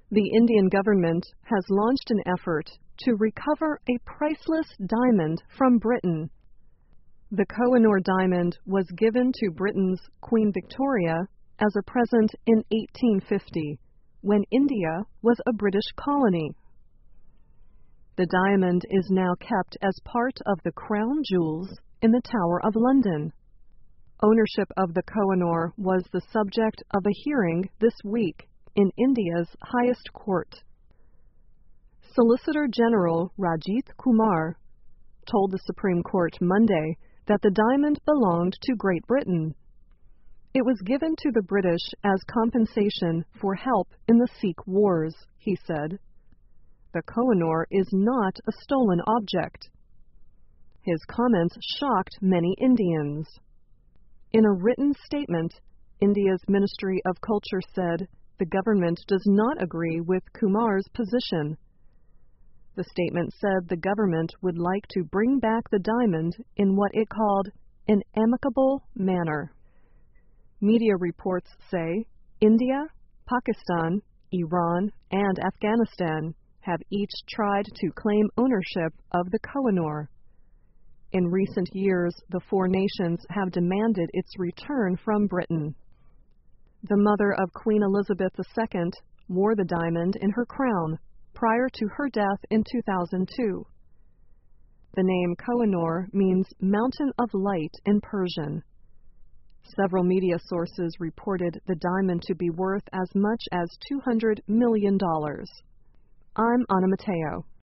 The Indian government has launched an effort to recover a priceless diamond from Britain. The Kohinoor diamond was given to Britain's Queen Victoria as a present in 1850, when India was a British colony. The diamond is now kept as part of the crown jewels in the Tower of London. Ownership of the Kohinoor was the subject of a hearing this week in India's highest court. Solicitor General Rajit Kumar told the Supreme Court Monday that the diamond belonged to Great Britain. It was given to the British as compensation for help in the Sikh wars, he said. The Kohinoor is not a stolen object. His comments shocked many Indians. In a written statement, India's Ministry of Culture said the government does not agree with Kumar's position. The statement said the government would like to bring back the diamond in what it called an amicable manner. Media reports say India, Pakistan, Iran, and Afghanistan have each tried to claim ownership of the Kohinoor. In recent years, the four nations have demanded its return from Britain. The mother of Queen Elizabeth II wore the diamond in her crown prior to her death in 2002. The name Kohinoor means mountain of light in Persian. Several media sources reported the diamond to be worth as much as $200 million. I'm Anna Mateo.